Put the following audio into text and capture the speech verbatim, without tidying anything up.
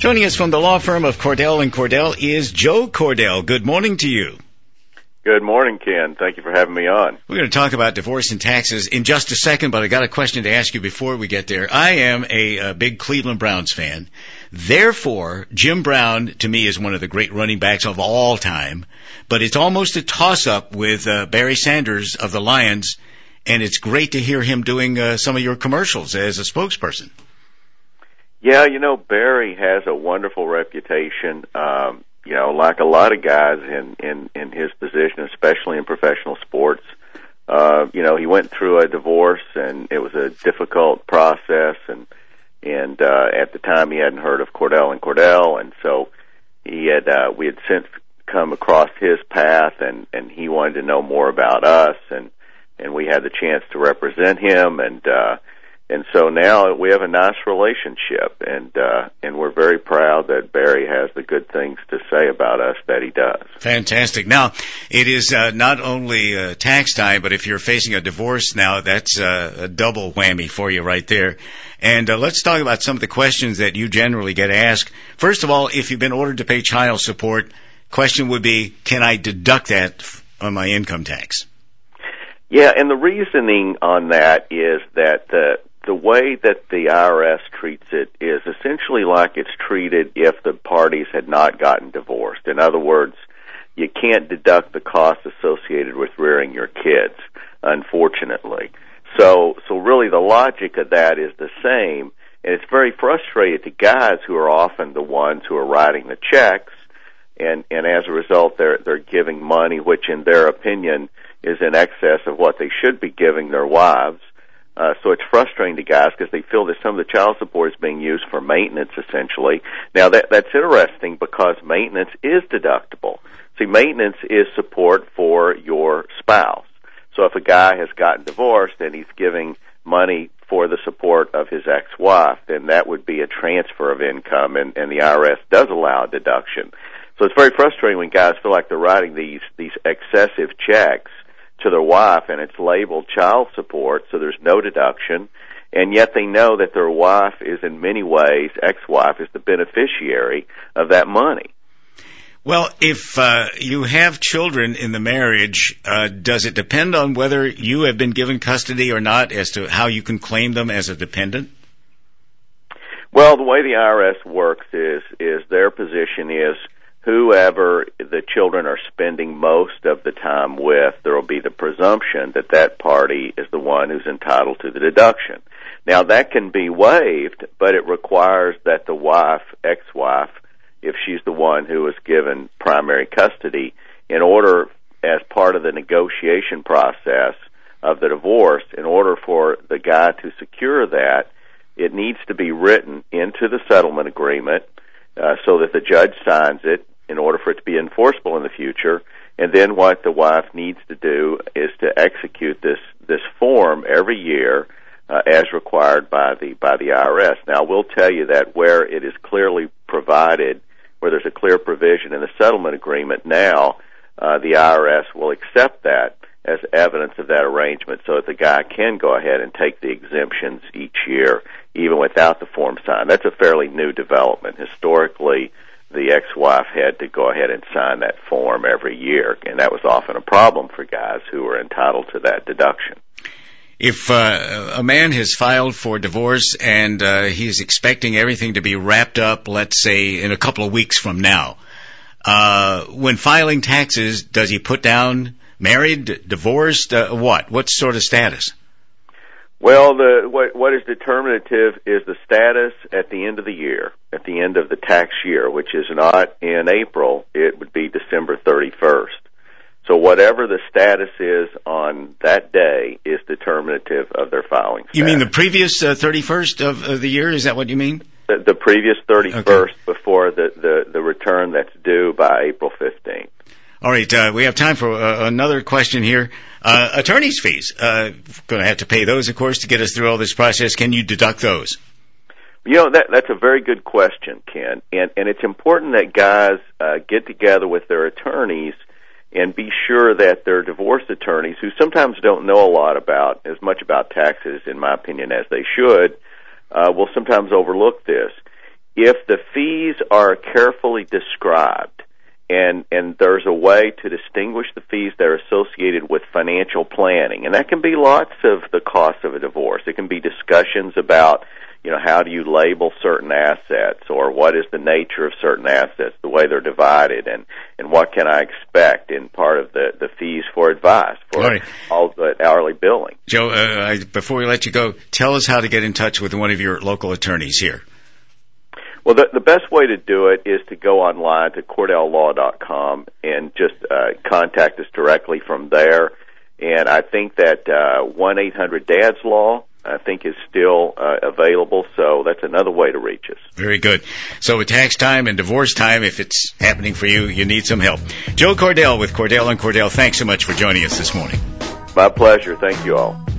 Joining us from the law firm of Cordell and Cordell is Joe Cordell. Good morning to you. Good morning, Ken. Thank you for having me on. We're going to talk about divorce and taxes in just a second, but I got a question to ask you before we get there. I am a, a big Cleveland Browns fan. Therefore, Jim Brown, to me, is one of the great running backs of all time. But it's almost a toss-up with uh, Barry Sanders of the Lions, and it's great to hear him doing uh, some of your commercials as a spokesperson. Yeah, you know, Barry has a wonderful reputation. Um, you know, like a lot of guys in, in, in his position, especially in professional sports. Uh, you know, he went through a divorce, and it was a difficult process, and and uh, at the time he hadn't heard of Cordell and Cordell, and so he had uh, we had since come across his path, and, and he wanted to know more about us, and, and we had the chance to represent him, and uh, And so now we have a nice relationship, and uh, and we're very proud that Barry has the good things to say about us that he does. Fantastic. Now, it is uh, not only uh, tax time, but if you're facing a divorce now, that's uh, a double whammy for you right there. And uh, let's talk about some of the questions that you generally get asked. First of all, if you've been ordered to pay child support, question would be, can I deduct that on my income tax? Yeah, and the reasoning on that is that the The way that the I R S treats it is essentially like it's treated if the parties had not gotten divorced. In other words, you can't deduct the costs associated with rearing your kids, unfortunately. So, so really the logic of that is the same, and it's very frustrating to guys who are often the ones who are writing the checks, and, and as a result they're, they're giving money which in their opinion is in excess of what they should be giving their wives. Uh, so it's frustrating to guys because they feel that some of the child support is being used for maintenance, essentially. Now, that, that's interesting because maintenance is deductible. See, maintenance is support for your spouse. So if a guy has gotten divorced and he's giving money for the support of his ex-wife, then that would be a transfer of income, and, and the I R S does allow a deduction. So it's very frustrating when guys feel like they're writing these, these excessive checks to their wife, and it's labeled child support, so there's no deduction, and yet they know that their wife is in many ways, ex-wife, is the beneficiary of that money. Well, if uh, you have children in the marriage, uh, does it depend on whether you have been given custody or not as to how you can claim them as a dependent? Well, the way the I R S works is, is their position is whoever the children are spending most of the time with, there will be the presumption that that party is the one who's entitled to the deduction. Now, that can be waived, but it requires that the wife, ex-wife, if she's the one who is given primary custody, in order, as part of the negotiation process of the divorce, in order for the guy to secure that, it needs to be written into the settlement agreement uh, so that the judge signs it, in order for it to be enforceable in the future. And then what the wife needs to do is to execute this this form every year uh, as required by the by the I R S. Now, we'll tell you that where it is clearly provided, where there's a clear provision in the settlement agreement now, uh, the I R S will accept that as evidence of that arrangement so that the guy can go ahead and take the exemptions each year, even without the form signed. That's a fairly new development. Historically, the ex-wife had to go ahead and sign that form every year, and that was often a problem for guys who were entitled to that deduction. If uh, a man has filed for divorce and uh, he's expecting everything to be wrapped up, let's say, in a couple of weeks from now, uh, when filing taxes, does he put down married, divorced, uh, what? What sort of status? Well, the what, what is determinative is the status at the end of the year, at the end of the tax year, which is not in April. It would be December thirty-first. So whatever the status is on that day is determinative of their filing status. You mean the previous uh, thirty-first of, of the year? Is that what you mean? The, the previous thirty-first okay. Before the, the, the return that's due by April fifteenth. All right, uh, we have time for uh, another question here. Uh, attorney's fees, uh, going to have to pay those, of course, to get us through all this process. Can you deduct those? You know, that, that's a very good question, Ken, and, and it's important that guys uh, get together with their attorneys and be sure that their divorce attorneys, who sometimes don't know a lot about, as much about taxes, in my opinion, as they should, uh, will sometimes overlook this. if the fees are carefully described, and and there's a way to distinguish the fees that are associated with financial planning, and that can be lots of the cost of a divorce. It can be discussions about, you know, how do you label certain assets, or what is the nature of certain assets, the way they're divided, and, and what can I expect in part of the, the fees for advice, for all, right. all the hourly billing. Joe, uh, I, before we let you go, tell us how to get in touch with one of your local attorneys here. Well, the, the best way to do it is to go online to cordell law dot com and just uh, contact us directly from there. And I think that uh, one eight hundred dads law, I think, is still uh, available, so that's another way to reach us. Very good. So with tax time and divorce time, if it's happening for you, you need some help. Joe Cordell with Cordell and Cordell, thanks so much for joining us this morning. My pleasure. Thank you all.